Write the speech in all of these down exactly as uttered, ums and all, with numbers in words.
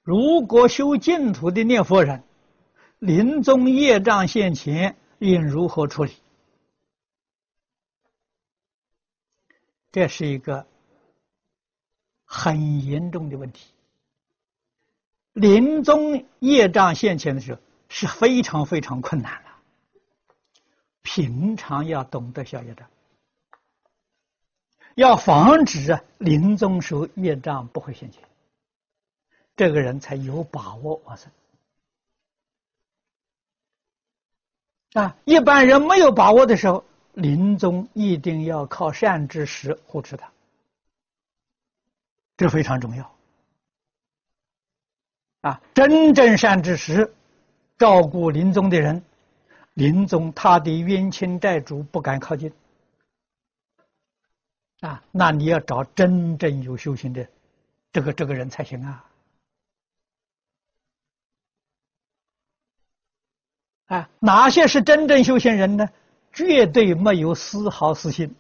如果修净土的念佛人，临终业障现前，应如何处理？这是一个很严重的问题。临终业障现前的时候，是非常非常困难的。平常要懂得消业障，要防止啊临终时候业障不会现前，这个人才有把握往生。啊，一般人没有把握的时候，临终一定要靠善知识护持他，这非常重要。啊，真正善知识照顾临终的人，临终他的冤亲债主不敢靠近。啊，那你要找真正有修行的这个这个人才行啊！啊，哪些是真正修行人呢？绝对没有丝毫私心。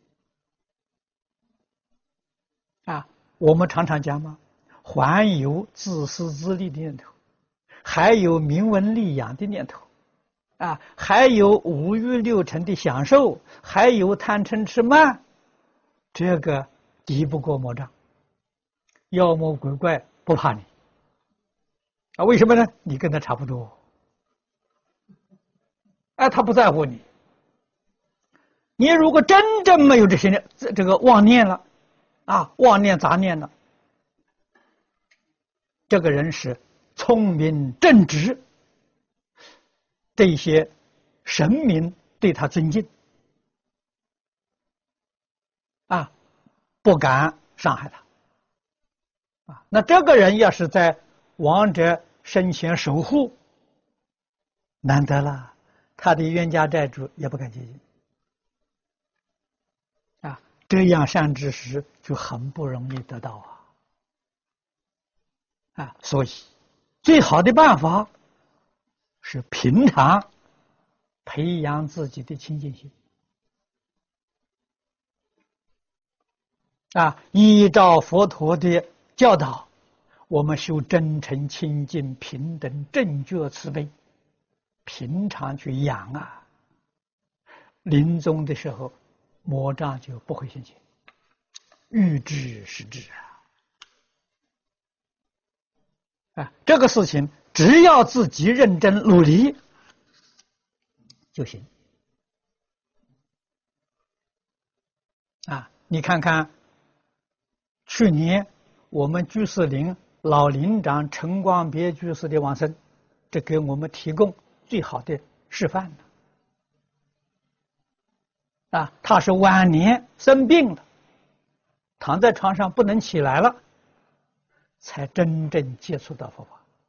啊，我们常常讲嘛，还有自私自利的念头，还有名闻利养的念头，啊，还有五欲六尘的享受，还有贪嗔痴慢。这个敌不过魔障，妖魔鬼怪不怕你啊？为什么呢？你跟他差不多，哎，他不在乎你。你如果真正没有这些念，这个妄念了，啊，妄念杂念了，这个人是聪明正直，这些神明对他尊敬。啊，不敢伤害他，啊，那这个人要是在亡者生前守护，难得了，他的冤家债主也不敢接近，啊，这样善知识就很不容易得到啊，啊，所以最好的办法是平常培养自己的清净心。啊，依照佛陀的教导，我们修真诚、清净、平等、正觉、慈悲，平常去养啊，临终的时候，魔障就不会现前，欲知是知啊！啊，这个事情只要自己认真努力就行。啊，你看看。去年我们居士林老林长陈光别居士的往生，这给我们提供最好的示范了。啊，他是晚年生病了，躺在床上不能起来了，才真正接触到佛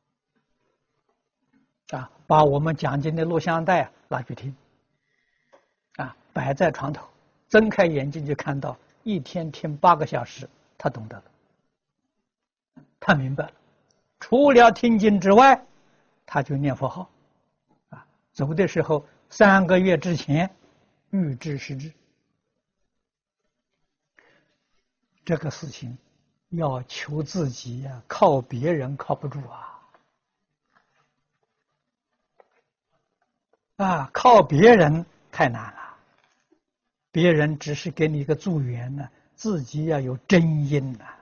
法。啊，把我们讲经的录像带拿去听，啊，摆在床头，睁开眼睛就看到，一天听八个小时。他懂得了，他明白了，除了听经之外，他就念佛号，啊，走的时候三个月之前，预知是知，这个事情要求自己呀、啊，靠别人靠不住啊，啊，靠别人太难了，别人只是给你一个助缘呢。自己要有真因呐、啊，